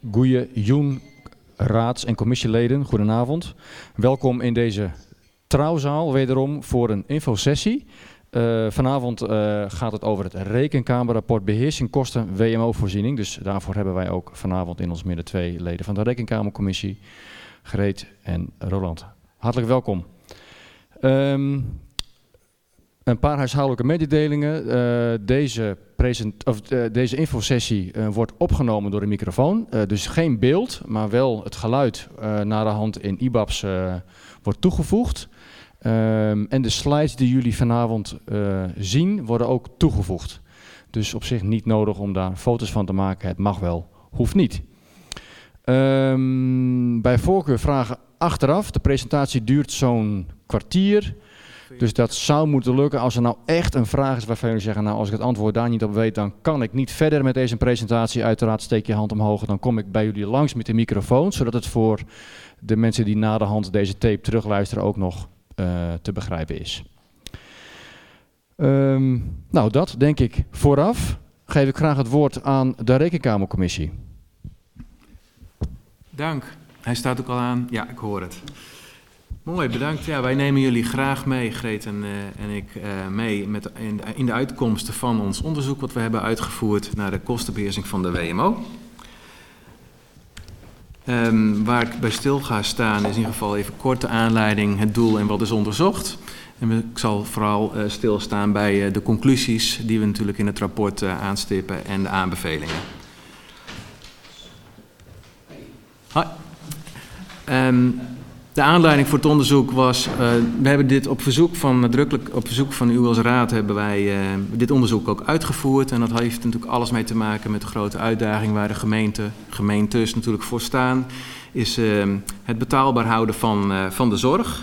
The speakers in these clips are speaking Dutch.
Goeie Joen, raads- en commissieleden, goedenavond. Welkom in deze trouwzaal wederom voor een infosessie. Vanavond gaat het over het Rekenkamerrapport Beheersing Kosten WMO-voorziening. Dus daarvoor hebben wij ook vanavond in ons midden 2 leden van de Rekenkamercommissie, Greet en Roland. Hartelijk welkom. Een paar huishoudelijke mededelingen. Deze infosessie wordt opgenomen door de microfoon. Dus geen beeld, maar wel het geluid naar de hand in IBABS wordt toegevoegd. En de slides die jullie vanavond zien worden ook toegevoegd. Dus op zich niet nodig om daar foto's van te maken. Het mag wel, hoeft niet. Bij voorkeur vragen achteraf. De presentatie duurt zo'n kwartier. Dus dat zou moeten lukken. Als er nou echt een vraag is waarvan jullie zeggen, nou als ik het antwoord daar niet op weet, dan kan ik niet verder met deze presentatie. Uiteraard steek je hand omhoog, dan kom ik bij jullie langs met de microfoon, zodat het voor de mensen die na de hand deze tape terugluisteren ook nog te begrijpen is. Nou, dat denk ik vooraf. Geef ik graag het woord aan de Rekenkamercommissie. Dank. Hij staat ook al aan. Ja, ik hoor het. Mooi, bedankt. Ja, wij nemen jullie graag mee, Greet en ik, mee in de uitkomsten van ons onderzoek wat we hebben uitgevoerd naar de kostenbeheersing van de WMO. Waar ik bij stil ga staan is in ieder geval even kort de aanleiding, het doel en wat is onderzocht. En ik zal vooral stilstaan bij de conclusies die we natuurlijk in het rapport aanstippen en de aanbevelingen. Hoi. De aanleiding voor het onderzoek was, we hebben dit nadrukkelijk op verzoek van u als raad hebben wij dit onderzoek ook uitgevoerd. En dat heeft natuurlijk alles mee te maken met de grote uitdaging waar de gemeentes natuurlijk voor staan. Is het betaalbaar houden van de zorg.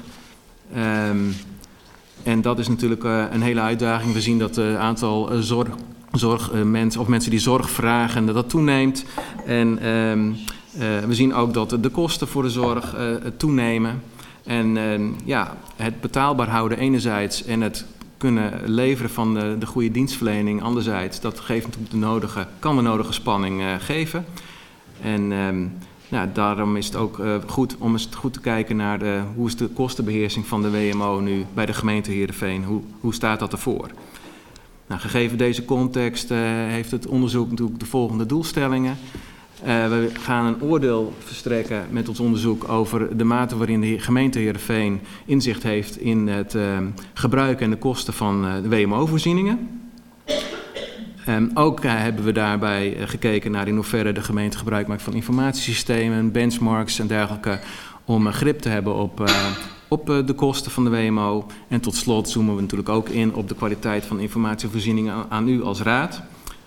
En dat is natuurlijk een hele uitdaging. We zien dat het aantal mensen die zorg vragen, dat toeneemt. En we zien ook dat de kosten voor de zorg toenemen. En het betaalbaar houden enerzijds en het kunnen leveren van de goede dienstverlening anderzijds, dat geeft natuurlijk kan de nodige spanning geven. En daarom is het ook goed om eens goed te kijken naar hoe is de kostenbeheersing van de WMO nu bij de gemeente Heerenveen. Hoe staat dat ervoor? Nou, gegeven deze context heeft het onderzoek natuurlijk de volgende doelstellingen. We gaan een oordeel verstrekken met ons onderzoek over de mate waarin de gemeente Heerenveen inzicht heeft in het gebruik en de kosten van de WMO-voorzieningen. Ook hebben we daarbij gekeken naar in hoeverre de gemeente gebruik maakt van informatiesystemen, benchmarks en dergelijke, om grip te hebben op de kosten van de WMO. En tot slot zoomen we natuurlijk ook in op de kwaliteit van informatievoorzieningen aan u als raad.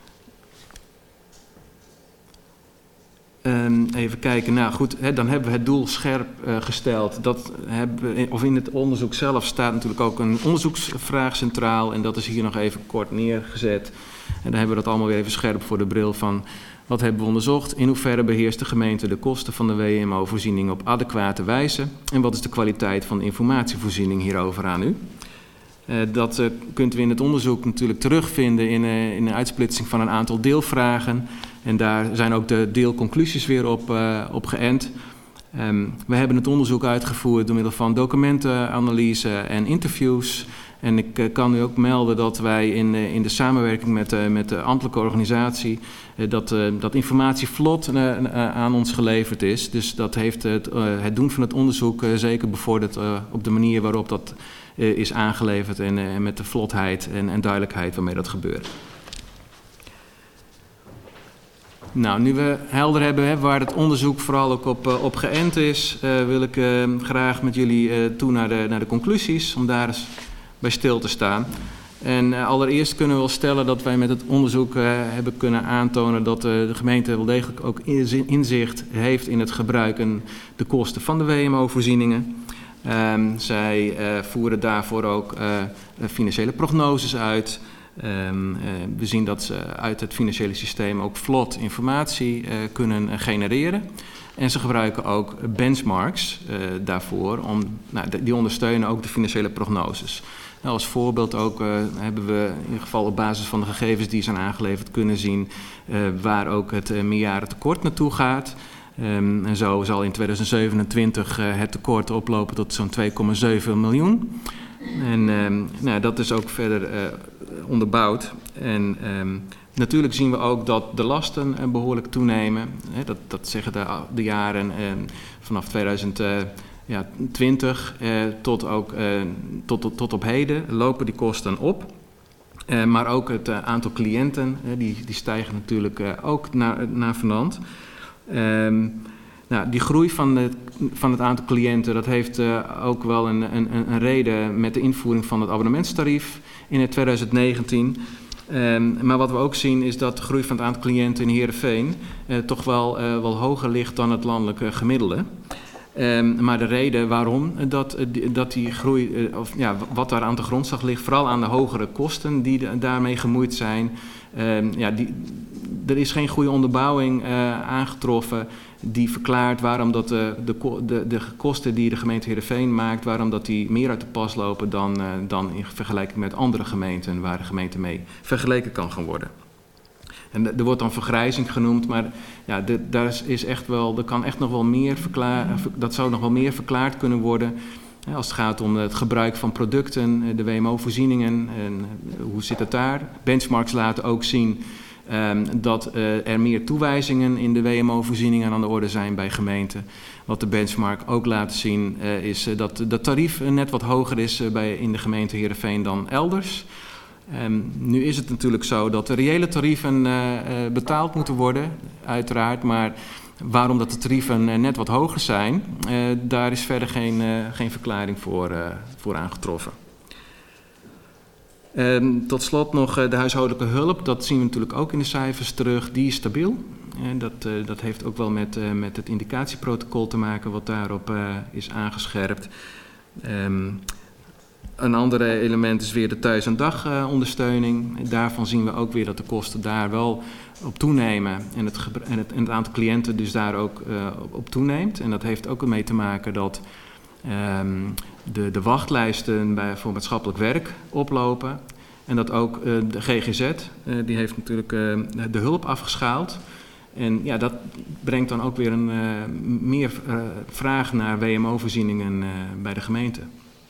Even kijken, nou goed, dan hebben we het doel scherp gesteld. In het onderzoek zelf staat natuurlijk ook een onderzoeksvraag centraal en dat is hier nog even kort neergezet. En dan hebben we dat allemaal weer even scherp voor de bril van wat hebben we onderzocht. In hoeverre beheerst de gemeente de kosten van de WMO-voorziening op adequate wijze en wat is de kwaliteit van de informatievoorziening hierover aan u. Dat kunt u in het onderzoek natuurlijk terugvinden in een uitsplitsing van een aantal deelvragen. En daar zijn ook de deelconclusies weer op geënt. We hebben het onderzoek uitgevoerd door middel van documentenanalyse en interviews. En ik kan u ook melden dat wij in de samenwerking met de ambtelijke organisatie dat informatie vlot aan ons geleverd is. Dus dat heeft het doen van het onderzoek zeker bevorderd op de manier waarop dat is aangeleverd en met de vlotheid en duidelijkheid waarmee dat gebeurt. Nou, nu we helder hebben waar het onderzoek vooral ook op geënt is, wil ik graag met jullie toe naar de conclusies, om daar eens bij stil te staan. En allereerst kunnen we wel stellen dat wij met het onderzoek hebben kunnen aantonen dat de gemeente wel degelijk ook inzicht heeft in het gebruik en de kosten van de WMO-voorzieningen. Zij voeren daarvoor ook financiële prognoses uit. We zien dat ze uit het financiële systeem ook vlot informatie kunnen genereren. En ze gebruiken ook benchmarks daarvoor, die ondersteunen ook de financiële prognoses. Nou, als voorbeeld ook hebben we in ieder geval op basis van de gegevens die zijn aangeleverd kunnen zien waar ook het meerjarentekort naartoe gaat. En zo zal in 2027 het tekort oplopen tot zo'n 2,7 miljoen. En dat is ook verder onderbouwd. En natuurlijk zien we ook dat de lasten behoorlijk toenemen. Dat zeggen de jaren vanaf 2020 tot op heden lopen die kosten op. Maar ook het aantal cliënten, die stijgen natuurlijk ook naar venant. Die groei van het aantal cliënten, dat heeft ook wel een reden met de invoering van het abonnementstarief in 2019. Maar wat we ook zien is dat de groei van het aantal cliënten in Heerenveen toch wel hoger ligt dan het landelijke gemiddelde. Maar de reden waarom dat die groei, wat daar aan de grondslag ligt, vooral aan de hogere kosten die daarmee gemoeid zijn. Er is geen goede onderbouwing aangetroffen die verklaart waarom dat de kosten die de gemeente Heerenveen maakt, waarom dat die meer uit de pas lopen dan in vergelijking met andere gemeenten waar de gemeente mee vergeleken kan gaan worden. En er wordt dan vergrijzing genoemd, maar er kan echt nog wel meer dat zou nog wel meer verklaard kunnen worden. Als het gaat om het gebruik van producten, de WMO-voorzieningen, en hoe zit het daar? Benchmarks laten ook zien dat er meer toewijzingen in de WMO-voorzieningen aan de orde zijn bij gemeenten. Wat de benchmark ook laat zien is dat de tarief net wat hoger is in de gemeente Heerenveen dan elders. Nu is het natuurlijk zo dat de reële tarieven betaald moeten worden, uiteraard, maar waarom dat de tarieven net wat hoger zijn, daar is verder geen verklaring voor aangetroffen. Tot slot nog de huishoudelijke hulp, dat zien we natuurlijk ook in de cijfers terug, die is stabiel. Dat heeft ook wel met het indicatieprotocol te maken wat daarop is aangescherpt. Een ander element is weer de thuis- en dagondersteuning. Daarvan zien we ook weer dat de kosten daar wel op toenemen en het aantal cliënten dus daar ook op toeneemt. En dat heeft ook mee te maken dat de wachtlijsten voor maatschappelijk werk oplopen. En dat ook de GGZ, die heeft natuurlijk de hulp afgeschaald. En dat brengt dan ook weer meer vraag naar WMO-voorzieningen bij de gemeente.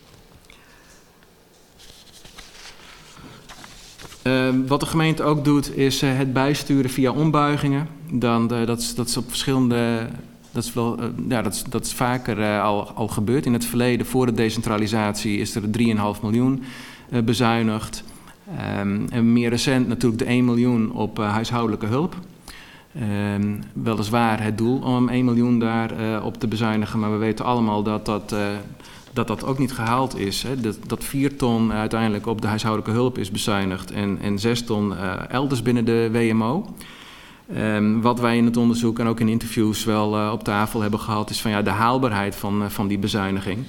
Wat de gemeente ook doet, is het bijsturen via ombuigingen. Dat is op verschillende. Dat is vaker al gebeurd. In het verleden, voor de decentralisatie, is er 3,5 miljoen bezuinigd. En meer recent natuurlijk de 1 miljoen op huishoudelijke hulp. Weliswaar het doel om 1 miljoen daar op te bezuinigen, maar we weten allemaal dat ook niet gehaald is. Hè. Dat 4 ton uiteindelijk op de huishoudelijke hulp is bezuinigd en 6 ton elders binnen de WMO. Wat wij in het onderzoek en ook in interviews wel op tafel hebben gehad, is van de haalbaarheid van die bezuiniging.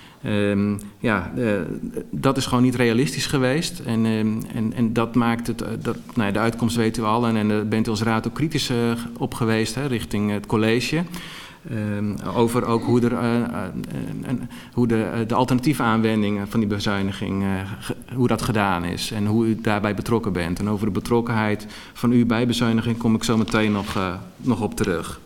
Dat is gewoon niet realistisch geweest. En dat maakt het. De uitkomst weten we al. En daar bent u als raad ook kritisch op geweest richting het college. Over ook hoe de alternatieve aanwending van die bezuiniging, hoe dat gedaan is en hoe u daarbij betrokken bent. En over de betrokkenheid van u bij bezuiniging kom ik zo meteen nog op terug.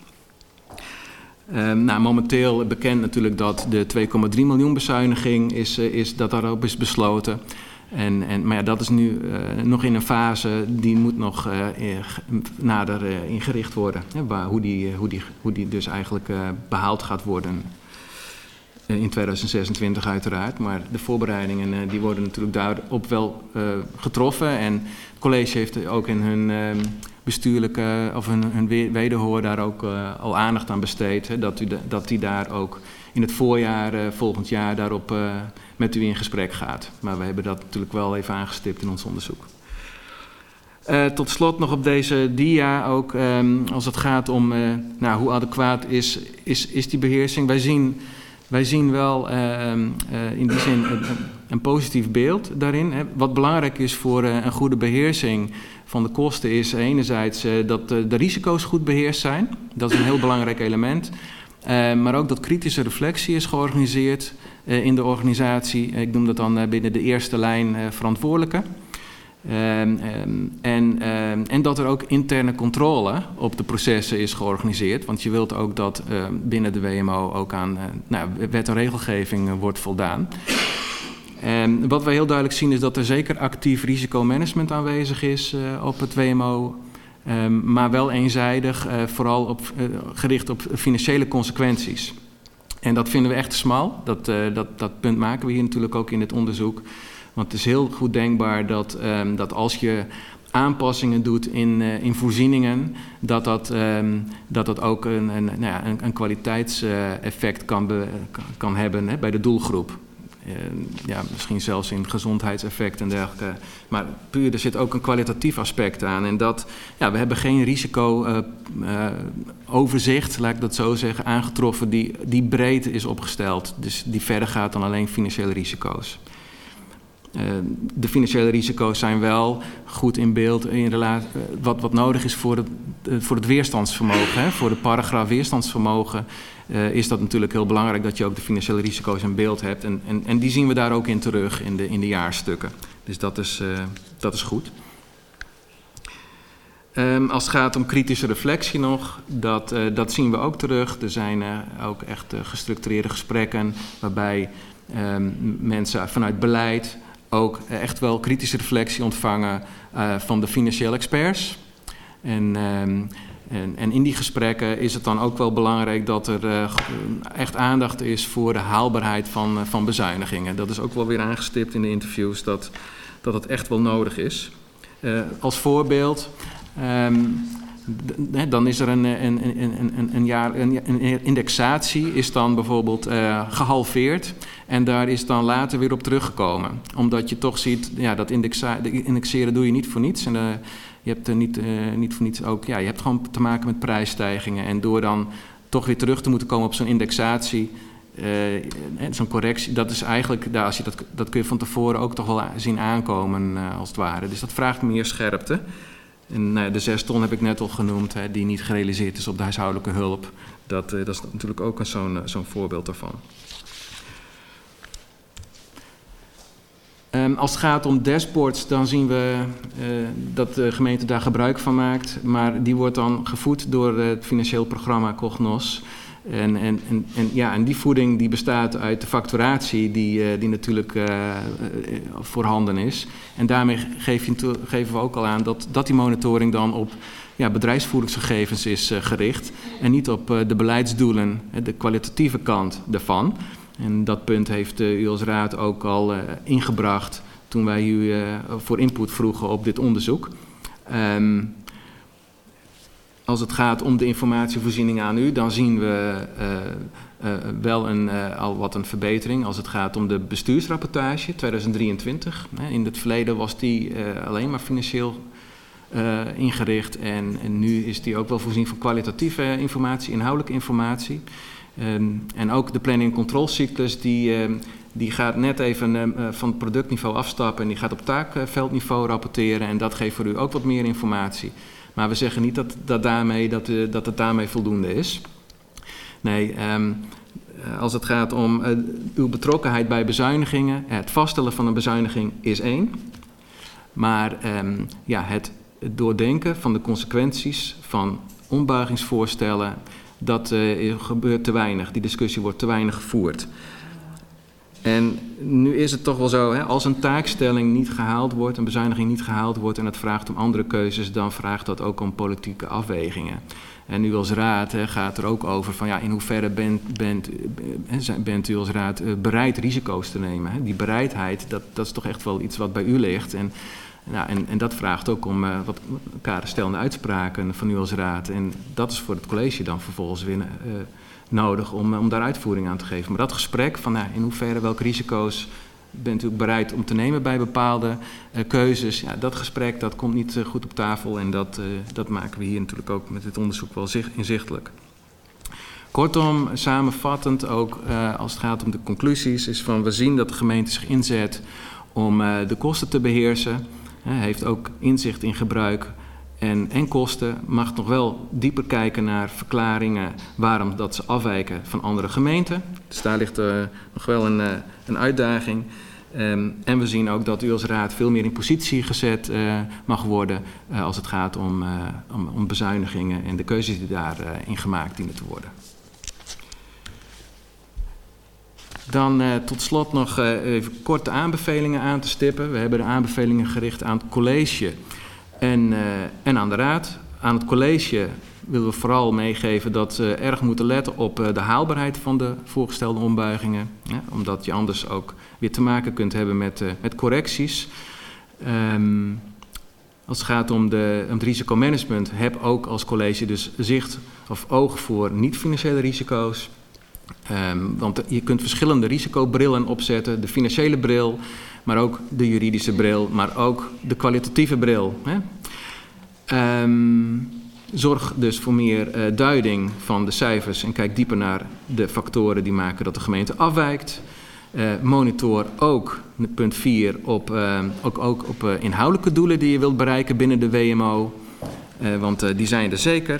Momenteel bekend natuurlijk dat de 2,3 miljoen bezuiniging dat daarop is besloten. Maar dat is nu nog in een fase die moet nog nader ingericht worden. Hoe die dus eigenlijk behaald gaat worden in 2026 uiteraard. Maar de voorbereidingen die worden natuurlijk daarop wel getroffen. En het college heeft ook in hun bestuurlijke of hun wederhoor daar ook al aandacht aan besteed. Dat die daar ook in het voorjaar volgend jaar daarop met u in gesprek gaat. Maar we hebben dat natuurlijk wel even aangestipt in ons onderzoek. Tot slot nog op deze dia ook, als het gaat om hoe adequaat is die beheersing. Wij zien wel in die zin een positief beeld daarin. Hè. Wat belangrijk is voor een goede beheersing van de kosten is enerzijds dat de risico's goed beheerst zijn. Dat is een heel belangrijk element. Maar ook dat kritische reflectie is georganiseerd in de organisatie. Ik noem dat dan binnen de eerste lijn verantwoordelijke. En dat er ook interne controle op de processen is georganiseerd. Want je wilt ook dat binnen de WMO ook aan wet en regelgeving wordt voldaan. Wat we heel duidelijk zien is dat er zeker actief risicomanagement aanwezig is op het WMO. Maar wel eenzijdig, vooral gericht op financiële consequenties. En dat vinden we echt te smal. Dat punt maken we hier natuurlijk ook in het onderzoek. Want het is heel goed denkbaar dat als je aanpassingen doet in voorzieningen, dat ook een kwaliteitseffect kan hebben bij de doelgroep. Misschien zelfs in gezondheidseffect en dergelijke. Maar puur, er zit ook een kwalitatief aspect aan. En we hebben geen risico-overzicht, laat ik dat zo zeggen, aangetroffen die breed is opgesteld. Dus die verder gaat dan alleen financiële risico's. De financiële risico's zijn wel goed in beeld in relatie wat nodig is voor het weerstandsvermogen. Hè. Voor de paragraaf weerstandsvermogen is dat natuurlijk heel belangrijk dat je ook de financiële risico's in beeld hebt. En die zien we daar ook in terug in de jaarstukken. Dus dat is goed. Als het gaat om kritische reflectie nog, dat zien we ook terug. Er zijn ook echt gestructureerde gesprekken waarbij mensen vanuit beleid ook echt wel kritische reflectie ontvangen van de financiële experts. En in die gesprekken is het dan ook wel belangrijk dat er echt aandacht is voor de haalbaarheid van bezuinigingen. Dat is ook wel weer aangestipt in de interviews dat het echt wel nodig is. Als voorbeeld, dan is er een indexatie is dan bijvoorbeeld gehalveerd en daar is dan later weer op teruggekomen. Omdat je toch ziet, dat indexeren doe je niet voor niets. En je hebt er niet voor niets ook, je hebt gewoon te maken met prijsstijgingen. En door dan toch weer terug te moeten komen op zo'n indexatie, zo'n correctie, dat is eigenlijk, dat kun je van tevoren ook toch wel zien aankomen als het ware. Dus dat vraagt meer scherpte. En de 6 ton heb ik net al genoemd, die niet gerealiseerd is op de huishoudelijke hulp. Dat is natuurlijk ook zo'n voorbeeld daarvan. Als het gaat om dashboards, dan zien we dat de gemeente daar gebruik van maakt. Maar die wordt dan gevoed door het financieel programma Cognos. En die voeding die bestaat uit de facturatie die natuurlijk voorhanden is. En daarmee geven we ook al aan dat die monitoring dan op bedrijfsvoeringsgegevens is gericht. En niet op de beleidsdoelen, de kwalitatieve kant daarvan. En dat punt heeft u als raad ook al ingebracht toen wij u voor input vroegen op dit onderzoek. Als het gaat om de informatievoorziening aan u, dan zien we wel al wat een verbetering. Als het gaat om de bestuursrapportage 2023. In het verleden was die alleen maar financieel ingericht. En nu is die ook wel voorzien van kwalitatieve informatie, inhoudelijke informatie. En ook de planning- en controlcyclus die gaat net even van het productniveau afstappen en die gaat op taakveldniveau rapporteren. En dat geeft voor u ook wat meer informatie. Maar we zeggen niet dat het daarmee voldoende is. Nee, als het gaat om uw betrokkenheid bij bezuinigingen, het vaststellen van een bezuiniging is één. Maar het doordenken van de consequenties van ombuigingsvoorstellen, dat gebeurt te weinig. Die discussie wordt te weinig gevoerd. En nu is het toch wel zo, als een taakstelling niet gehaald wordt, een bezuiniging niet gehaald wordt en het vraagt om andere keuzes, dan vraagt dat ook om politieke afwegingen. En u als raad gaat er ook over van in hoeverre bent u als raad bereid risico's te nemen. Die bereidheid, dat is toch echt wel iets wat bij u ligt. En dat vraagt ook om wat kaderstellende uitspraken van u als raad. En dat is voor het college dan vervolgens weer nodig om daar uitvoering aan te geven. Maar dat gesprek van in hoeverre, welke risico's bent u bereid om te nemen bij bepaalde keuzes, dat gesprek dat komt niet goed op tafel en dat maken we hier natuurlijk ook met dit onderzoek wel inzichtelijk. Kortom, samenvattend ook als het gaat om de conclusies, is van we zien dat de gemeente zich inzet om de kosten te beheersen. Heeft ook inzicht in gebruik en kosten. Mag nog wel dieper kijken naar verklaringen waarom dat ze afwijken van andere gemeenten. Dus daar ligt nog wel een uitdaging. En we zien ook dat u als raad veel meer in positie gezet mag worden als het gaat om bezuinigingen en de keuzes die daarin gemaakt dienen te worden. Dan tot slot nog even kort de aanbevelingen aan te stippen. We hebben de aanbevelingen gericht aan het college en aan de raad. Aan het college willen we vooral meegeven dat ze erg moeten letten op de haalbaarheid van de voorgestelde ombuigingen. Omdat je anders ook weer te maken kunt hebben met correcties. Als het gaat om het risicomanagement, heb ook als college dus zicht of oog voor niet-financiële risico's. Want je kunt verschillende risicobrillen opzetten. De financiële bril, maar ook de juridische bril, maar ook de kwalitatieve bril. Zorg dus voor meer duiding van de cijfers en kijk dieper naar de factoren die maken dat de gemeente afwijkt. Monitor ook, punt 4, ook op inhoudelijke doelen die je wilt bereiken binnen de WMO. Want die zijn er zeker.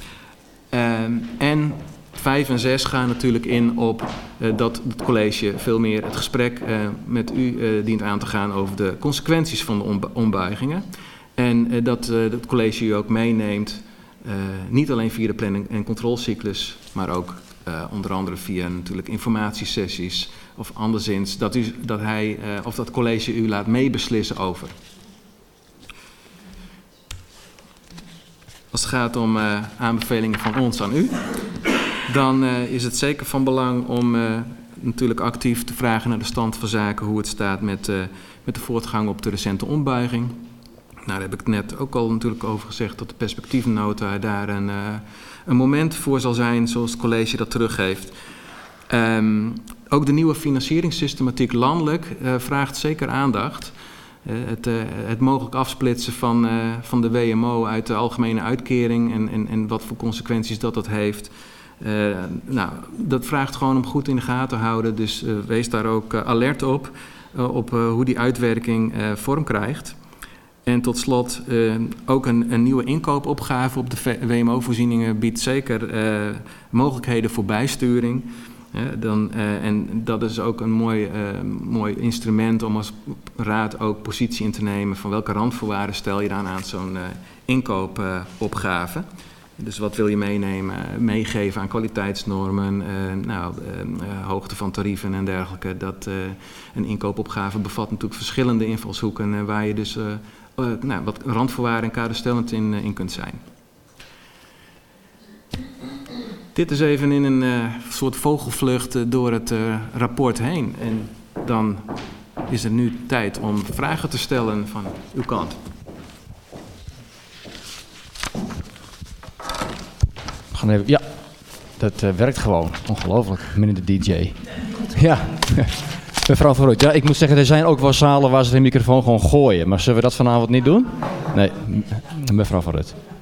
En 5 en 6 gaan natuurlijk in op dat het college veel meer het gesprek met u dient aan te gaan over de consequenties van de ombuigingen. En dat het college u ook meeneemt, niet alleen via de planning- en controlecyclus, maar ook onder andere via natuurlijk informatiesessies of anderszins, dat dat college u laat meebeslissen over. Als het gaat om aanbevelingen van ons aan u, dan is het zeker van belang om natuurlijk actief te vragen naar de stand van zaken, hoe het staat met de voortgang op de recente ombuiging. Nou, daar heb ik net ook al natuurlijk over gezegd dat de perspectiefnota daar een moment voor zal zijn, zoals het college dat teruggeeft. Ook de nieuwe financieringssystematiek landelijk vraagt zeker aandacht. Het mogelijk afsplitsen van de WMO uit de algemene uitkering en wat voor consequenties dat heeft. Dat vraagt gewoon om goed in de gaten te houden. Dus wees daar ook alert op hoe die uitwerking vorm krijgt. En tot slot, ook een nieuwe inkoopopgave op de WMO-voorzieningen biedt zeker mogelijkheden voor bijsturing. En dat is ook een mooi instrument om als raad ook positie in te nemen van welke randvoorwaarden stel je dan aan zo'n inkoopopgave. Dus wat wil je meegeven aan kwaliteitsnormen, hoogte van tarieven en dergelijke. Een inkoopopgave bevat natuurlijk verschillende invalshoeken waar je dus wat randvoorwaarden en kaderstellend in kunt zijn. Dit is even in een soort vogelvlucht door het rapport heen. En dan is het nu tijd om vragen te stellen van uw kant. We gaan even, ja, dat werkt gewoon. Ongelooflijk, meneer de DJ. Ja, mevrouw Van Rooij. Ja, ik moet zeggen, er zijn ook wel zalen waar ze de microfoon gewoon gooien. Maar zullen we dat vanavond niet doen? Nee, mevrouw Van Rooij.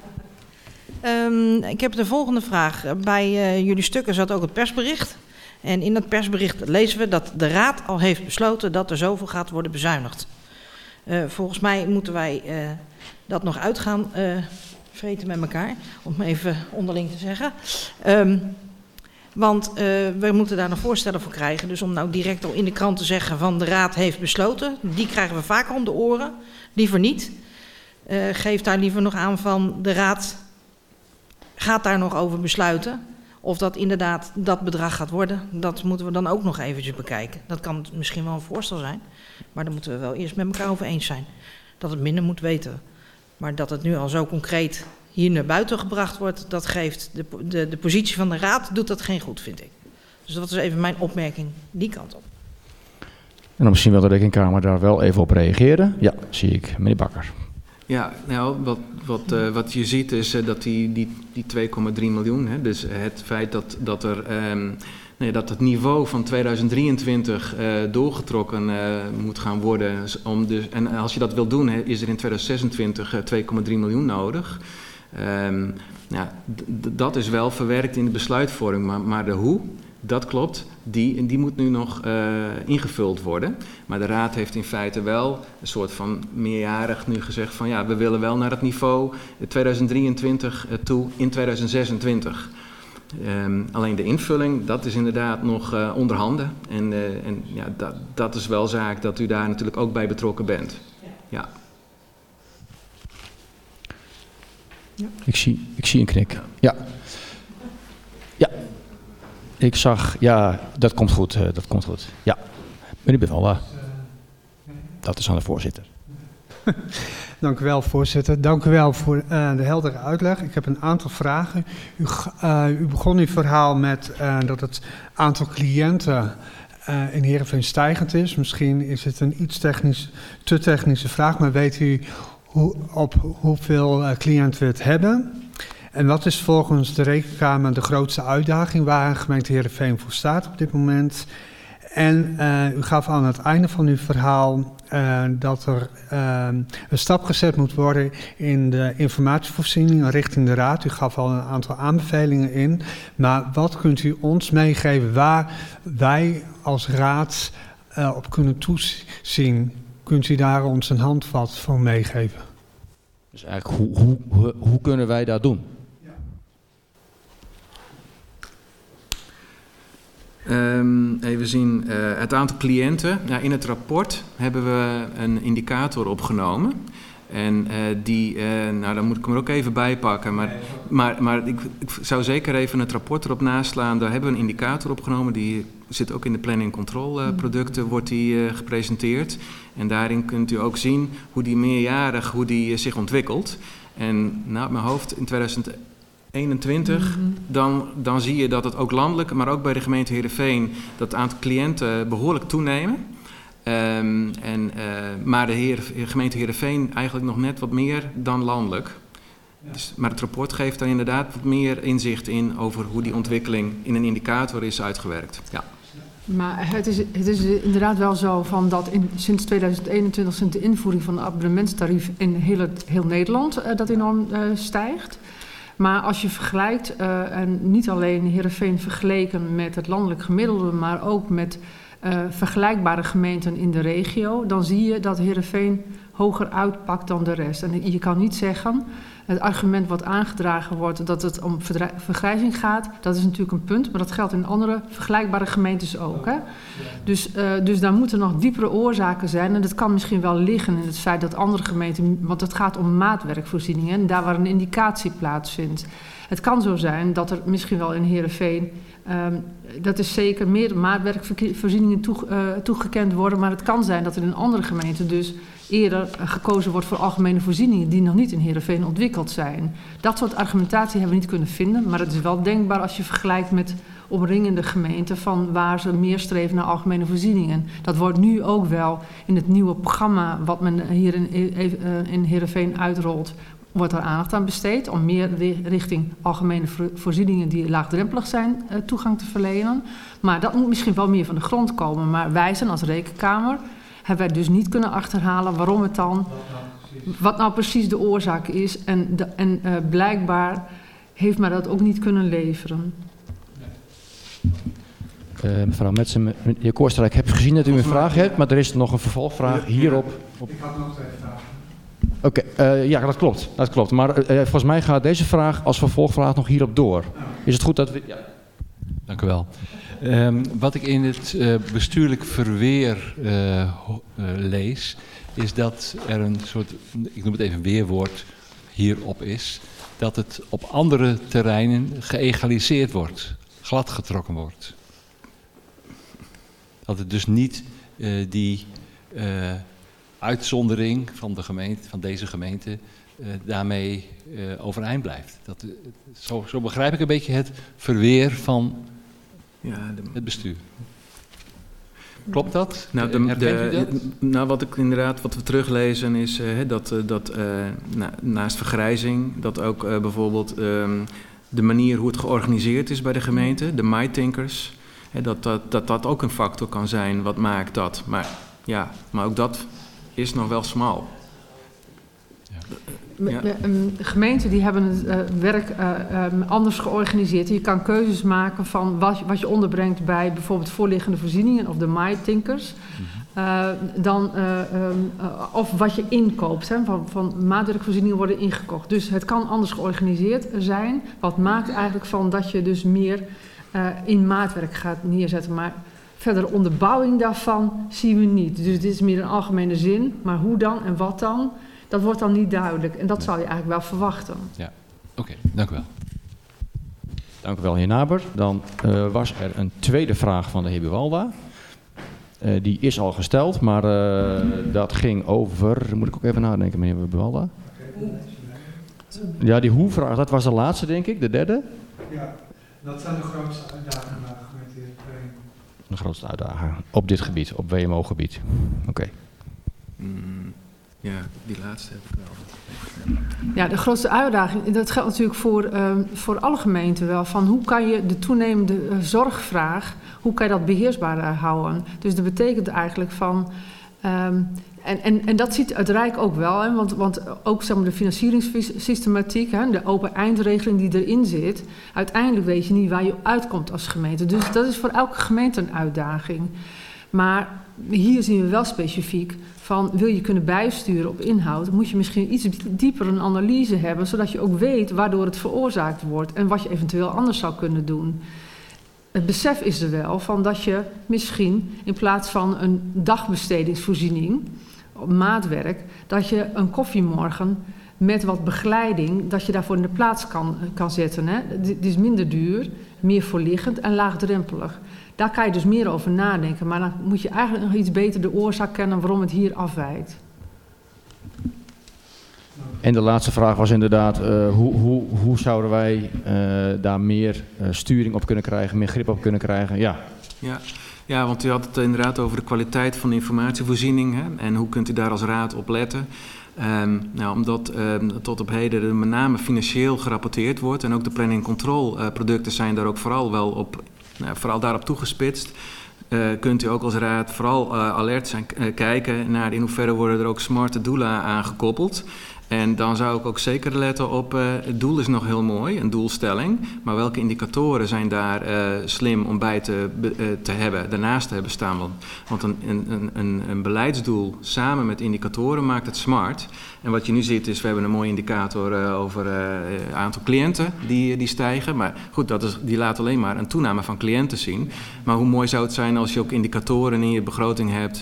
Ik heb de volgende vraag. Bij jullie stukken zat ook het persbericht. En in dat persbericht lezen we dat de Raad al heeft besloten dat er zoveel gaat worden bezuinigd. Volgens mij moeten wij dat nog uit gaan vreten met elkaar, om het even onderling te zeggen. Want we moeten daar nog voorstellen voor krijgen. Dus om nou direct al in de krant te zeggen van de Raad heeft besloten, die krijgen we vaker om de oren. Liever niet. Geef daar liever nog aan van de Raad gaat daar nog over besluiten. Of dat inderdaad dat bedrag gaat worden, dat moeten we dan ook nog eventjes bekijken. Dat kan misschien wel een voorstel zijn, maar daar moeten we wel eerst met elkaar over eens zijn. Dat het minder moet weten. Maar dat het nu al zo concreet hier naar buiten gebracht wordt, dat geeft de positie van de Raad, doet dat geen goed, vind ik. Dus dat is even mijn opmerking die kant op. En dan misschien wil de Rekenkamer daar wel even op reageren. Ja, zie ik. Meneer Bakker. Ja, nou, wat je ziet is dat die 2,3 miljoen, hè, dus het feit dat het niveau van 2023 doorgetrokken moet gaan worden. En als je dat wil doen, is er in 2026 2,3 miljoen nodig. Dat is wel verwerkt in de besluitvorming, maar de hoe, dat klopt, die moet nu nog ingevuld worden. Maar de Raad heeft in feite wel een soort van meerjarig nu gezegd van ja, we willen wel naar het niveau 2023 toe in 2026. Alleen de invulling, dat is inderdaad nog onderhanden. En dat is wel zaak dat u daar natuurlijk ook bij betrokken bent. Ja. Ja. Ik zie een knik. Ja. Ik zag, dat komt goed. Ja, meneer Bevalwa. Dat is aan de voorzitter. Dank u wel, voorzitter. Dank u wel voor de heldere uitleg. Ik heb een aantal vragen. U begon uw verhaal met dat het aantal cliënten in Heerenveen stijgend is. Misschien is het een iets te technische vraag, maar weet u op hoeveel cliënten we het hebben? En wat is volgens de Rekenkamer de grootste uitdaging waar gemeente Heerenveen voor staat op dit moment? En u gaf aan het einde van uw verhaal dat er een stap gezet moet worden in de informatievoorziening richting de Raad. U gaf al een aantal aanbevelingen in. Maar wat kunt u ons meegeven waar wij als Raad op kunnen toezien? Kunt u daar ons een handvat van meegeven? Dus eigenlijk, hoe kunnen wij dat doen? Even zien, het aantal cliënten. Nou, in het rapport hebben we een indicator opgenomen. En daar moet ik hem er ook even bij pakken. Maar ik zou zeker even het rapport erop naslaan. Daar hebben we een indicator opgenomen. Die zit ook in de planning en control producten, wordt die gepresenteerd. En daarin kunt u ook zien hoe die meerjarig, hoe die zich ontwikkelt. En uit mijn hoofd in 2021, dan zie je dat het ook landelijk, maar ook bij de gemeente Heerenveen, dat het aantal cliënten behoorlijk toenemen. Maar de gemeente Heerenveen eigenlijk nog net wat meer dan landelijk. Dus, maar het rapport geeft daar inderdaad wat meer inzicht in over hoe die ontwikkeling in een indicator is uitgewerkt. Ja. Maar het is inderdaad wel zo van dat sinds 2021, sinds de invoering van het abonnementstarief in heel Nederland, dat enorm stijgt. Maar als je vergelijkt, en niet alleen Heerenveen vergeleken met het landelijk gemiddelde, maar ook met vergelijkbare gemeenten in de regio, dan zie je dat Heerenveen hoger uitpakt dan de rest. En je kan niet zeggen, het argument wat aangedragen wordt dat het om vergrijzing gaat, dat is natuurlijk een punt, maar dat geldt in andere vergelijkbare gemeentes ook. Hè? Dus daar moeten nog diepere oorzaken zijn. En dat kan misschien wel liggen in het feit dat andere gemeenten, want het gaat om maatwerkvoorzieningen, en daar waar een indicatie plaatsvindt. Het kan zo zijn dat er misschien wel in Heerenveen, dat is zeker, meer maatwerkvoorzieningen toegekend worden, maar het kan zijn dat er in andere gemeenten dus eerder gekozen wordt voor algemene voorzieningen die nog niet in Heerenveen ontwikkeld zijn. Dat soort argumentatie hebben we niet kunnen vinden, maar het is wel denkbaar als je vergelijkt met omringende gemeenten van waar ze meer streven naar algemene voorzieningen. Dat wordt nu ook wel in het nieuwe programma wat men hier in Heerenveen uitrolt, wordt er aandacht aan besteed om meer richting algemene voorzieningen die laagdrempelig zijn toegang te verlenen. Maar dat moet misschien wel meer van de grond komen. Maar wij zijn als Rekenkamer, hebben wij dus niet kunnen achterhalen waarom het dan, wat nou precies de oorzaak is. En blijkbaar heeft men dat ook niet kunnen leveren. Mevrouw Metsen, meneer Koorstrijk, ik heb gezien dat u een vraag hebt, maar er is nog een vervolgvraag hierop. Ik had nog 2 vragen. Oké, ja, dat klopt. Maar volgens mij gaat deze vraag als vervolgvraag nog hierop door. Is het goed dat we... Ja. Dank u wel. Wat ik in het bestuurlijk verweer lees, is dat er een soort, ik noem het even weerwoord, hierop is, dat het op andere terreinen geëgaliseerd wordt, gladgetrokken wordt. Dat het dus niet die uitzondering van de gemeente, van deze gemeente, daarmee overeind blijft. Zo begrijp ik een beetje het verweer van het bestuur. Klopt dat? Nou, wat we teruglezen is dat naast vergrijzing, dat ook bijvoorbeeld de manier hoe het georganiseerd is bij de gemeente, de MyThinkers, dat ook een factor kan zijn wat maakt dat. Maar ook dat is nog wel smal. Ja. Gemeenten die hebben het werk anders georganiseerd. Je kan keuzes maken van wat je onderbrengt bij bijvoorbeeld voorliggende voorzieningen of de MyThinkers. Of wat je inkoopt. Hè, van maatwerkvoorzieningen worden ingekocht. Dus het kan anders georganiseerd zijn. Wat maakt eigenlijk van dat je dus meer in maatwerk gaat neerzetten. Maar verdere onderbouwing daarvan zien we niet. Dus dit is meer een algemene zin. Maar hoe dan en wat dan? Dat wordt dan niet duidelijk. En dat zou je eigenlijk wel verwachten. Ja, oké, dank u wel. Dank u wel, heer Naber. Dan was er een tweede vraag van de heer Buwalda. Die is al gesteld, maar dat ging over... Moet ik ook even nadenken, meneer Buwalda? Ja, die hoe-vraag, dat was de laatste, denk ik, de derde. Ja, dat zijn de grootste uitdagingen waar gemeente De grootste uitdaging op dit gebied, op WMO-gebied. Oké. Ja, die laatste heb ik wel. Ja, de grootste uitdaging, dat geldt natuurlijk voor alle gemeenten wel. Van hoe kan je de toenemende zorgvraag, hoe kan je dat beheersbaar houden? Dus dat betekent eigenlijk van... En dat ziet het Rijk ook wel, hè, want ook zeg maar, de financieringssystematiek, hè, de open eindregeling die erin zit, uiteindelijk weet je niet waar je uitkomt als gemeente. Dus dat is voor elke gemeente een uitdaging. Maar hier zien we wel specifiek van, wil je kunnen bijsturen op inhoud, moet je misschien iets dieper een analyse hebben, zodat je ook weet waardoor het veroorzaakt wordt en wat je eventueel anders zou kunnen doen. Het besef is er wel van dat je misschien in plaats van een dagbestedingsvoorziening op maatwerk, dat je een koffiemorgen met wat begeleiding, dat je daarvoor in de plaats kan zetten. Hè. Het is minder duur, meer voorliggend en laagdrempelig. Daar kan je dus meer over nadenken, maar dan moet je eigenlijk nog iets beter de oorzaak kennen waarom het hier afwijkt. En de laatste vraag was inderdaad, hoe zouden wij daar meer sturing op kunnen krijgen, meer grip op kunnen krijgen? Ja, want u had het inderdaad over de kwaliteit van de informatievoorziening. Hè, en hoe kunt u daar als raad op letten? Omdat tot op heden met name financieel gerapporteerd wordt en ook de planning- en controlproducten zijn daar ook vooral daarop toegespitst. Kunt u ook als raad vooral alert zijn, kijken naar in hoeverre worden er ook smarte doelen aangekoppeld. En dan zou ik ook zeker letten op, het doel is nog heel mooi, een doelstelling, maar welke indicatoren zijn daar slim om bij te hebben, daarnaast te hebben staan. Want een beleidsdoel samen met indicatoren maakt het smart. En wat je nu ziet is, we hebben een mooie indicator over het aantal cliënten die stijgen. Maar goed, die laat alleen maar een toename van cliënten zien. Maar hoe mooi zou het zijn als je ook indicatoren in je begroting hebt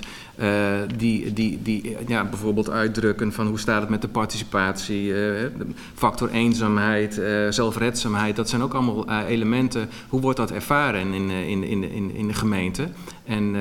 die bijvoorbeeld uitdrukken van hoe staat het met de participatie, factor eenzaamheid, zelfredzaamheid. Dat zijn ook allemaal elementen. Hoe wordt dat ervaren in de gemeente? En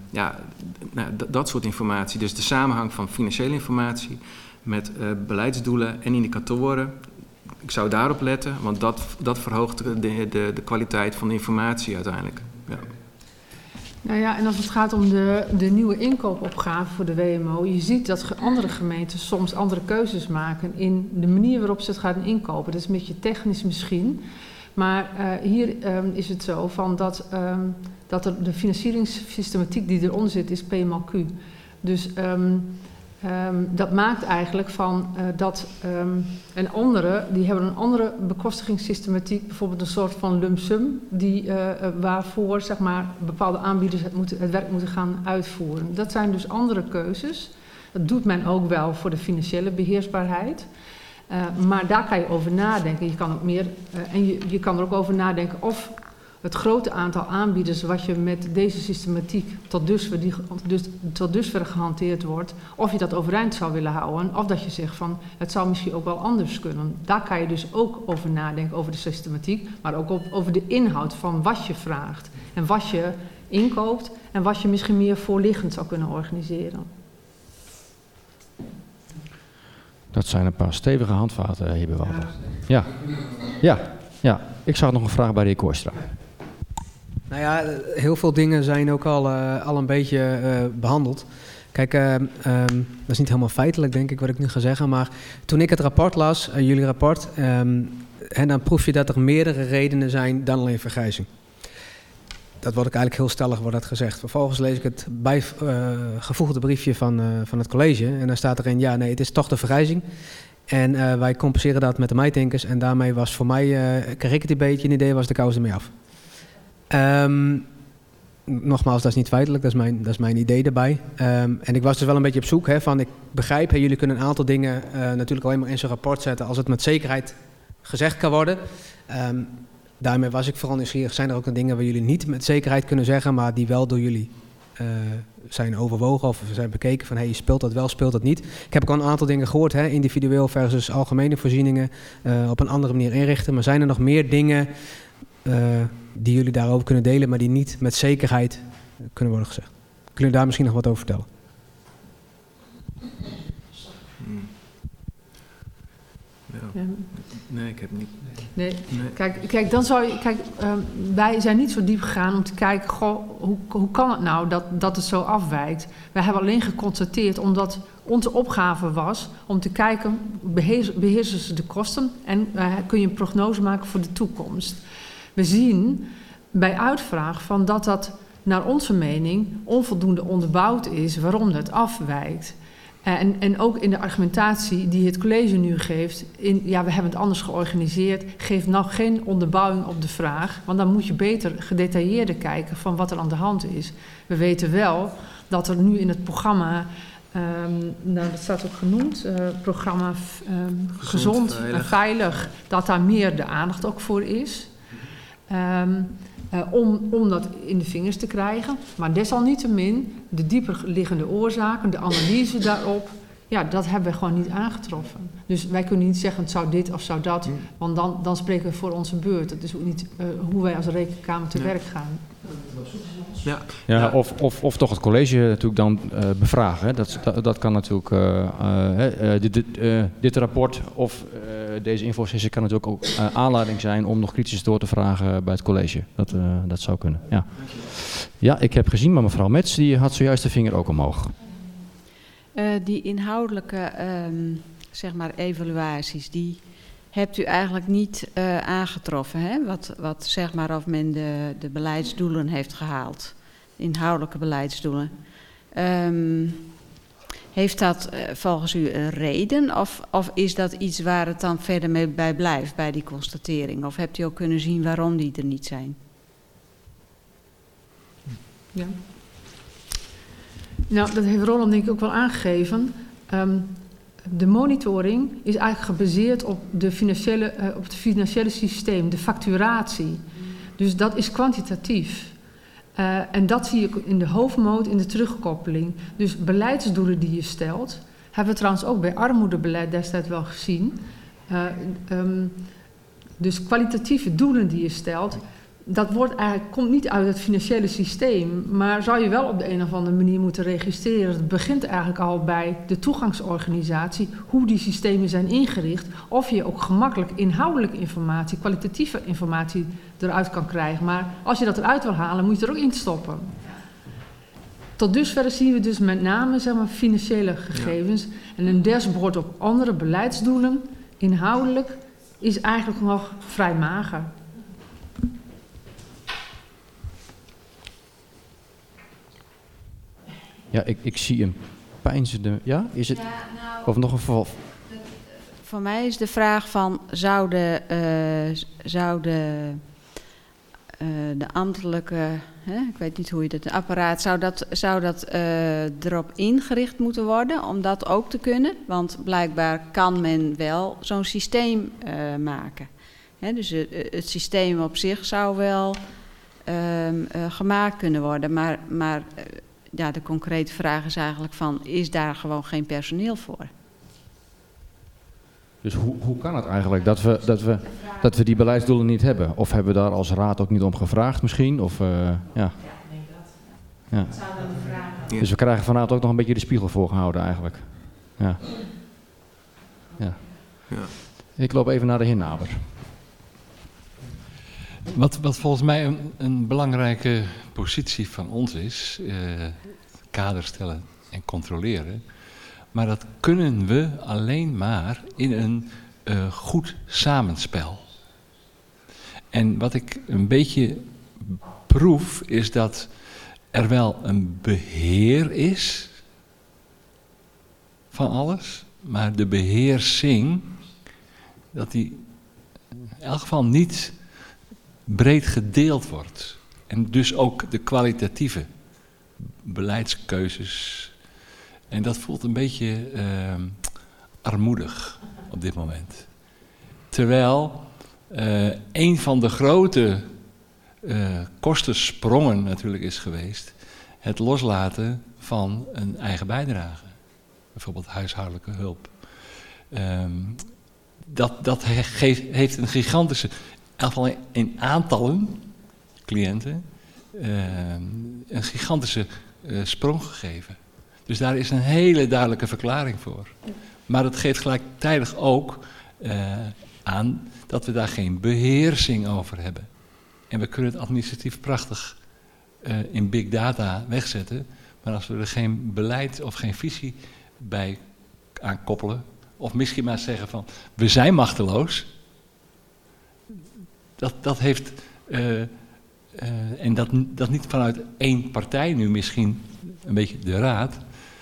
dat soort informatie. Dus de samenhang van financiële informatie met beleidsdoelen en indicatoren. Ik zou daarop letten, want dat verhoogt de kwaliteit van de informatie uiteindelijk. Ja. Nou ja, en als het gaat om de nieuwe inkoopopgave voor de WMO, je ziet dat andere gemeenten soms andere keuzes maken in de manier waarop ze het gaan inkopen. Dat is een beetje technisch misschien, maar hier is het zo van dat de financieringssystematiek die eronder zit is P x Q. Dus dat maakt eigenlijk van dat en anderen die hebben een andere bekostigingssystematiek, bijvoorbeeld een soort van lump sum, waarvoor zeg maar bepaalde aanbieders het werk moeten gaan uitvoeren. Dat zijn dus andere keuzes. Dat doet men ook wel voor de financiële beheersbaarheid. Maar daar kan je over nadenken. Je kan ook meer en je kan er ook over nadenken of het grote aantal aanbieders wat je met deze systematiek tot dusver gehanteerd wordt, of je dat overeind zou willen houden, of dat je zegt van het zou misschien ook wel anders kunnen. Daar kan je dus ook over nadenken, over de systematiek, maar ook over de inhoud van wat je vraagt en wat je inkoopt en wat je misschien meer voorliggend zou kunnen organiseren. Dat zijn een paar stevige handvaten, heer Buwalda. Ja. Ik zag nog een vraag bij de heer Kooistra. Nou ja, heel veel dingen zijn ook al een beetje behandeld. Kijk, dat is niet helemaal feitelijk, denk ik, wat ik nu ga zeggen. Maar toen ik het rapport las, jullie rapport, dan proef je dat er meerdere redenen zijn dan alleen vergrijzing. Dat wordt ook eigenlijk heel stellig wordt dat gezegd. Vervolgens lees ik het bijgevoegde briefje van het college. En daar staat erin, het is toch de vergrijzing. En wij compenseren dat met de MyThinkers. En daarmee was voor mij, kreeg ik het een beetje een idee, was de kous ermee af. Nogmaals, dat is niet feitelijk, dat is mijn idee daarbij. En ik was dus wel een beetje op zoek, van ik begrijp, jullie kunnen een aantal dingen natuurlijk alleen maar in zo'n rapport zetten als het met zekerheid gezegd kan worden. Daarmee was ik vooral nieuwsgierig, zijn er ook dingen waar jullie niet met zekerheid kunnen zeggen, maar die wel door jullie zijn overwogen of zijn bekeken van je speelt dat wel, speelt dat niet. Ik heb ook al een aantal dingen gehoord, individueel versus algemene voorzieningen, op een andere manier inrichten. Maar zijn er nog meer dingen die jullie daarover kunnen delen, maar die niet met zekerheid kunnen worden gezegd? Kunnen jullie daar misschien nog wat over vertellen? Ja. Nee, ik heb niet. Nee. Kijk, dan zou je. Kijk, wij zijn niet zo diep gegaan om te kijken, hoe kan het nou dat het zo afwijkt? Wij hebben alleen geconstateerd, omdat onze opgave was om te kijken, beheersen ze de kosten en kun je een prognose maken voor de toekomst. We zien bij uitvraag van dat naar onze mening onvoldoende onderbouwd is waarom het afwijkt. En ook in de argumentatie die het college nu geeft, we hebben het anders georganiseerd, geeft nog geen onderbouwing op de vraag, want dan moet je beter gedetailleerder kijken van wat er aan de hand is. We weten wel dat er nu in het programma, dat staat ook genoemd, programma Gezond en Veilig, dat daar meer de aandacht ook voor is. Om dat in de vingers te krijgen. Maar desalniettemin, de dieper liggende oorzaken, de analyse daarop, dat hebben we gewoon niet aangetroffen. Dus wij kunnen niet zeggen, het zou dit of zou dat, want dan spreken we voor onze beurt. Dat is ook niet hoe wij als rekenkamer te werk gaan. Ja, of toch het college natuurlijk dan bevragen. Hè. Dat kan natuurlijk, dit rapport of deze infosessie kan natuurlijk ook aanleiding zijn om nog kritisch door te vragen bij het college. Dat zou kunnen, ja. Ja, ik heb gezien, maar mevrouw Metz die had zojuist de vinger ook omhoog. Die inhoudelijke evaluaties, die hebt u eigenlijk niet aangetroffen, hè? Wat zeg maar of men de beleidsdoelen heeft gehaald, de inhoudelijke beleidsdoelen. Heeft dat volgens u een reden of is dat iets waar het dan verder mee bij blijft, bij die constatering? Of hebt u ook kunnen zien waarom die er niet zijn? Ja. Nou, dat heeft Roland denk ik ook wel aangegeven. De monitoring is eigenlijk gebaseerd op het financiële systeem, de facturatie. Dus dat is kwantitatief. En dat zie ik in de hoofdmoot in de terugkoppeling. Dus beleidsdoelen die je stelt, hebben we trouwens ook bij armoedebeleid destijds wel gezien. Dus kwalitatieve doelen die je stelt, dat komt niet uit het financiële systeem, maar zou je wel op de een of andere manier moeten registreren. Het begint eigenlijk al bij de toegangsorganisatie, hoe die systemen zijn ingericht, of je ook gemakkelijk inhoudelijke informatie, kwalitatieve informatie eruit kan krijgen. Maar als je dat eruit wil halen, moet je er ook in stoppen. Tot dusver zien we dus met name financiële gegevens en een dashboard op andere beleidsdoelen, inhoudelijk, is eigenlijk nog vrij mager. Ja, ik zie een peinzende... Ja, is het... of nog een verval? Voor mij is de vraag van... zou de ambtelijke... ik weet niet hoe je dat... apparaat, zou dat erop ingericht moeten worden... om dat ook te kunnen? Want blijkbaar kan men wel zo'n systeem maken. Dus het systeem op zich zou wel gemaakt kunnen worden. Maar de concrete vraag is eigenlijk van... is daar gewoon geen personeel voor? Dus hoe kan het eigenlijk dat we die beleidsdoelen niet hebben? Of hebben we daar als raad ook niet om gevraagd misschien? Of, ja. Ja, ik denk dat. Ja. Dat zou dan de vraag zijn. Dus we krijgen vanavond ook nog een beetje de spiegel voorgehouden eigenlijk. Ja. Ja. Ik loop even naar de heer Naber. Wat volgens mij een belangrijke positie van ons is, kader stellen en controleren. Maar dat kunnen we alleen maar in een goed samenspel. En wat ik een beetje proef is dat er wel een beheer is van alles. maar de beheersing, dat die in elk geval niet breed gedeeld wordt. En dus ook de kwalitatieve beleidskeuzes. En dat voelt een beetje armoedig op dit moment. Terwijl een van de grote kostensprongen natuurlijk is geweest het loslaten van een eigen bijdrage. Bijvoorbeeld huishoudelijke hulp. Dat heeft een gigantische, in elk geval in aantallen cliënten, een gigantische sprong gegeven. Dus daar is een hele duidelijke verklaring voor. Maar het geeft gelijktijdig ook aan dat we daar geen beheersing over hebben. En we kunnen het administratief prachtig in big data wegzetten. Maar als we er geen beleid of geen visie bij aan koppelen, of misschien maar zeggen van, we zijn machteloos. Dat heeft, en dat niet vanuit één partij nu misschien, een beetje de raad.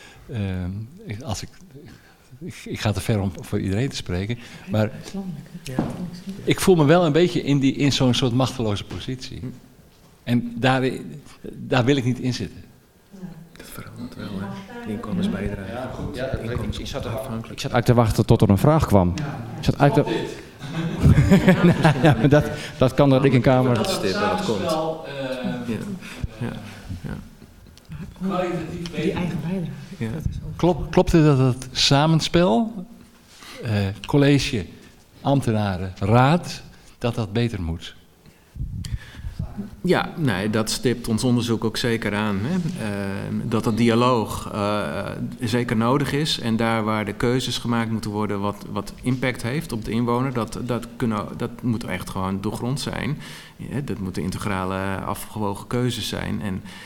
Ik ga te ver om voor iedereen te spreken, maar ik voel me wel een beetje in zo'n soort machteloze positie. En daar wil ik niet in zitten. Dat verandert wel, hè? De inkomensbijdrage. Ik zat eigenlijk te wachten tot er een vraag kwam. Ik zat eigenlijk ja, dat kan er in kamer. Dat stippen, dat komt. Die eigen bijdrage. Ja. Klopt het dat het samenspel, college, ambtenaren, raad, dat beter moet? Ja, nee, dat stipt ons onderzoek ook zeker aan. Hè? Dat dialoog zeker nodig is. En daar waar de keuzes gemaakt moeten worden wat impact heeft op de inwoner, dat moet echt gewoon doorgrond zijn. Ja, dat moeten integrale afgewogen keuzes zijn.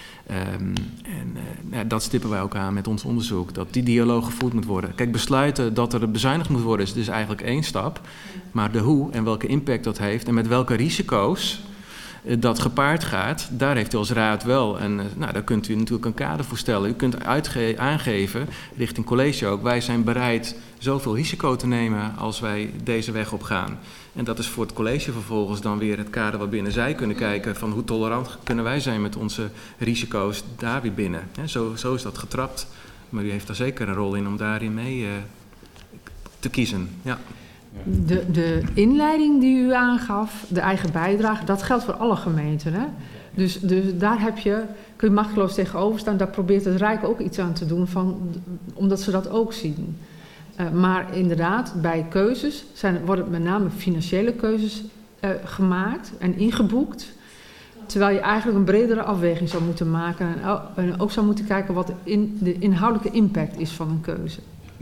Dat stippen wij ook aan met ons onderzoek. Dat die dialoog gevoerd moet worden. Kijk, besluiten dat er bezuinigd moet worden is dus eigenlijk één stap. Maar de hoe en welke impact dat heeft en met welke risico's dat gepaard gaat, daar heeft u als raad wel. En daar kunt u natuurlijk een kader voor stellen. U kunt aangeven, richting college ook, wij zijn bereid zoveel risico te nemen als wij deze weg op gaan. En dat is voor het college vervolgens dan weer het kader waarbinnen zij kunnen kijken van hoe tolerant kunnen wij zijn met onze risico's daar weer binnen. Zo is dat getrapt. Maar u heeft daar zeker een rol in om daarin mee te kiezen. Ja. De inleiding die u aangaf, de eigen bijdrage, dat geldt voor alle gemeenten. Hè? Dus daar kun je machteloos tegenover staan. Daar probeert het Rijk ook iets aan te doen, omdat ze dat ook zien. Maar inderdaad, bij keuzes worden met name financiële keuzes gemaakt en ingeboekt. Terwijl je eigenlijk een bredere afweging zou moeten maken en ook zou moeten kijken wat de inhoudelijke impact is van een keuze.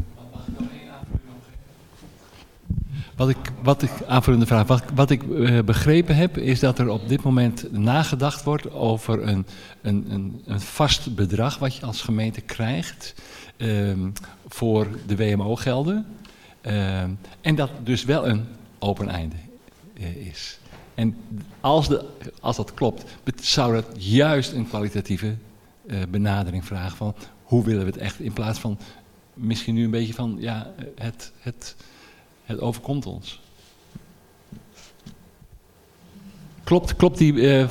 Wat ik aanvullende vraag, wat ik begrepen heb, is dat er op dit moment nagedacht wordt over een vast bedrag wat je als gemeente krijgt voor de WMO-gelden. En dat dus wel een open einde is. En als dat klopt, zou dat juist een kwalitatieve benadering vragen van hoe willen we het echt, in plaats van misschien nu een beetje van ja, het overkomt ons. Klopt die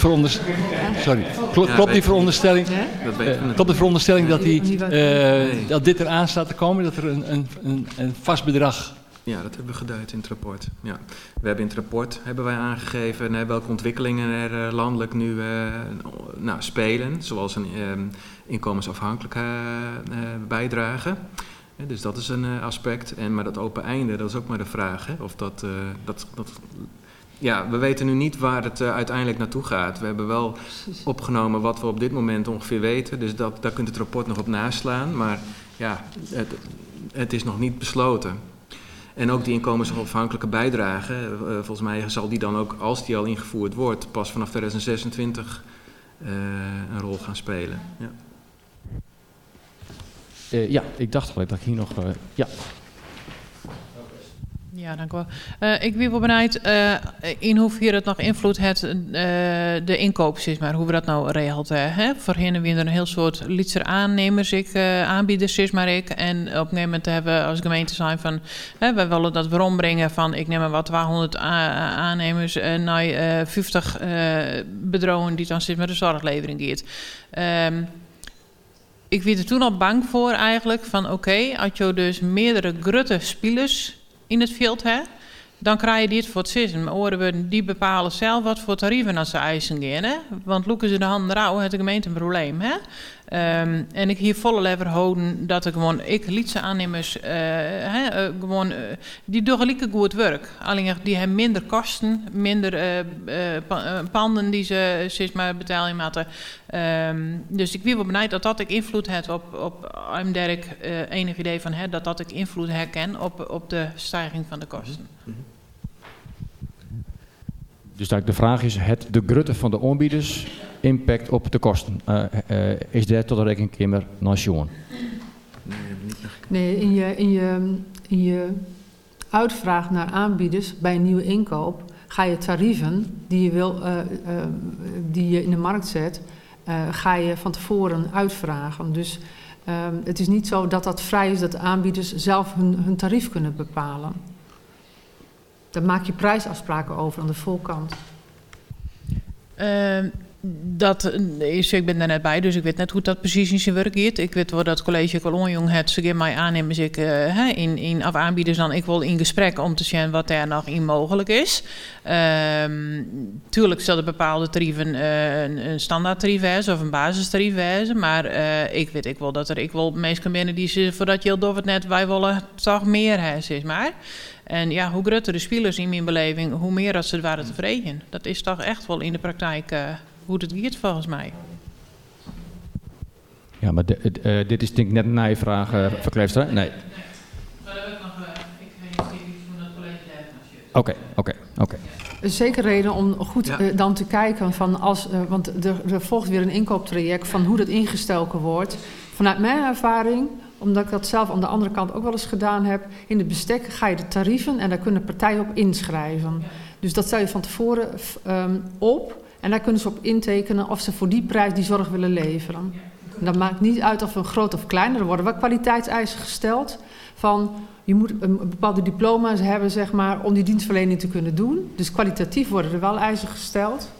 veronderstelling? Klopt de veronderstelling dat dit eraan staat te komen, dat er een vast bedrag? Ja, dat hebben we geduid in het rapport. Ja. We hebben in het rapport wij aangegeven welke ontwikkelingen er landelijk nu spelen, zoals een inkomensafhankelijke bijdrage. Dus dat is een aspect. Maar dat open einde, dat is ook maar de vraag. Hè? Of we weten nu niet waar het uiteindelijk naartoe gaat. We hebben wel opgenomen wat we op dit moment ongeveer weten. Dus daar kunt het rapport nog op naslaan. Maar ja, het is nog niet besloten. En ook die inkomensafhankelijke bijdrage, volgens mij zal die dan ook, als die al ingevoerd wordt, pas vanaf 2026 een rol gaan spelen. Ja. Ik dacht wel dat ik hier nog... ja. Ja, dank u wel. Ik ben wel benieuwd in hoeverre het nog invloed heeft de inkoop, zeg maar, hoe we dat nou regelt. Hè? Voorheen hebben we er een heel soort liedser aannemers, aanbieders, zeg maar ik. En op een gegeven moment hebben we als gemeente zijn van, wij willen dat weer ombrengen van, ik neem maar wat 200 aannemers naar 50 bedrijven die dan zeg maar de zorglevering geeft. Ik werd er toen al bang voor eigenlijk van oké, als je dus meerdere grote spelers in het veld hebt, dan krijg je dit voor het system. Horen we die bepalen zelf wat voor tarieven als ze eisen gaan. Hè? Want loeken ze de handen rauw, heeft de gemeente een probleem. Hè? En ik hier volle lever houden dat ik gewoon, liet ze aannemers, die doen gelijk goed werk. Alleen die hebben minder kosten, minder panden die ze zeg maar betalen moeten. Dus ik wil wel benieuwd dat ik invloed heb op Dirk enig idee van dat ik invloed herken op de stijging van de kosten. Dus de vraag is, de grootte van de aanbieders impact op de kosten. Is dat tot de rekenkamer nation? Nee, in je uitvraag naar aanbieders bij een nieuwe inkoop ga je tarieven die je in de markt zet, ga je van tevoren uitvragen. Dus het is niet zo dat dat vrij is dat de aanbieders zelf hun tarief kunnen bepalen. Daar maak je prijsafspraken over aan de voorkant. Dat is, ik ben daar net bij, dus ik weet net hoe dat precies in zijn werk gaat. Ik weet wel dat het college Kolonjong het, ze geven mij aannemen, of aanbieders dan, ik wil in gesprek om te zien wat er nog in mogelijk is. Tuurlijk zullen bepaalde tarieven een standaardtarief zijn of een basistarief zijn, maar ik wil dat ik wil mensen binnen die ze, voordat je heel dof het net, wij willen toch meer hebben, zeg maar. En ja, hoe groter de spelers in mijn beleving, hoe meer dat ze waren tevreden. Dat is toch echt wel in de praktijk hoe het gaat volgens mij. Ja, maar dit is denk ik net een nijvraag voor Kleefstra. Nee. Maar dat heb ik nog, ik weet niet hoe dat college Oké. Zeker reden om goed dan te kijken van want er volgt weer een inkooptraject van hoe dat ingestoken wordt. Vanuit mijn ervaring, omdat ik dat zelf aan de andere kant ook wel eens gedaan heb, in het bestek ga je de tarieven en daar kunnen partijen op inschrijven. Dus dat stel je van tevoren op en daar kunnen ze op intekenen of ze voor die prijs die zorg willen leveren. En dat maakt niet uit of we groot of kleiner, er worden wel kwaliteitseisen gesteld van je moet een bepaalde diploma's hebben, zeg maar, om die dienstverlening te kunnen doen. Dus kwalitatief worden er wel eisen gesteld.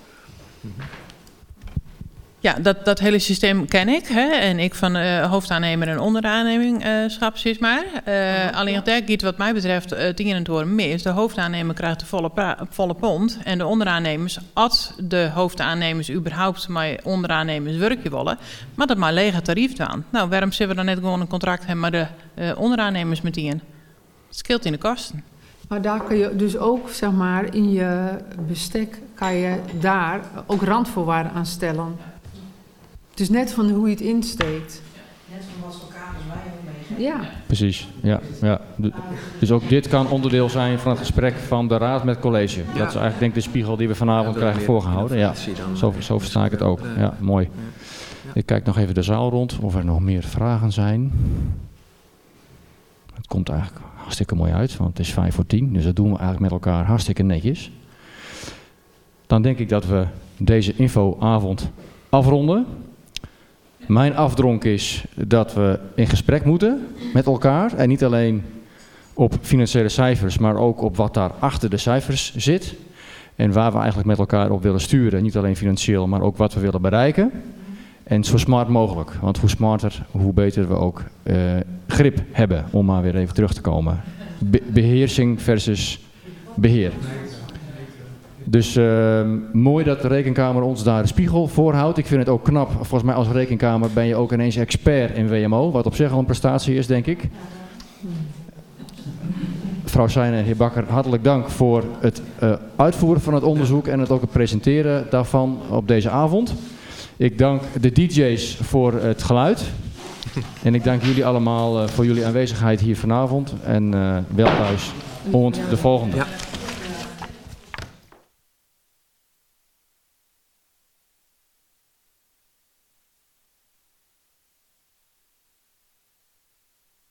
Ja, dat hele systeem ken ik. Hè? En ik van hoofdaannemer en onderaannemingschap, zeg maar. Alleen daar gaat wat mij betreft het een en het ander mis. De hoofdaannemer krijgt de volle pond. En de onderaannemers, als de hoofdaannemers überhaupt met onderaannemers werkje willen, maar dat maar lege tarief dan. Nou, waarom zullen we dan net gewoon een contract hebben met de onderaannemers meteen? Het scheelt in de kosten. Maar daar kun je dus ook, zeg maar, in je bestek kan je daar ook randvoorwaarden aan stellen. Het is net van hoe je het insteekt. Net van wat voor kaders wij ook mee. Ja. Precies, ja. Dus ook dit kan onderdeel zijn van het gesprek van de raad met het college. Ja. Dat is eigenlijk denk ik de spiegel die we vanavond krijgen voorgehouden. Ja, zo versta ik het ook. Ja, mooi. Ik kijk nog even de zaal rond of er nog meer vragen zijn. Het komt eigenlijk hartstikke mooi uit, want het is 9:55. Dus dat doen we eigenlijk met elkaar hartstikke netjes. Dan denk ik dat we deze infoavond afronden. Mijn afdronk is dat we in gesprek moeten met elkaar. En niet alleen op financiële cijfers, maar ook op wat daar achter de cijfers zit. En waar we eigenlijk met elkaar op willen sturen. Niet alleen financieel, maar ook wat we willen bereiken. En zo smart mogelijk. Want hoe smarter, hoe beter we ook grip hebben. Om maar weer even terug te komen. Beheersing versus beheer. Dus mooi dat de Rekenkamer ons daar de spiegel voor houdt. Ik vind het ook knap. Volgens mij als Rekenkamer ben je ook ineens expert in WMO. Wat op zich al een prestatie is, denk ik. Mevrouw Seijnen en heer Bakker, hartelijk dank voor het uitvoeren van het onderzoek. En het ook het presenteren daarvan op deze avond. Ik dank de DJ's voor het geluid. En ik dank jullie allemaal voor jullie aanwezigheid hier vanavond. En wel thuis. Ont de volgende. Ja.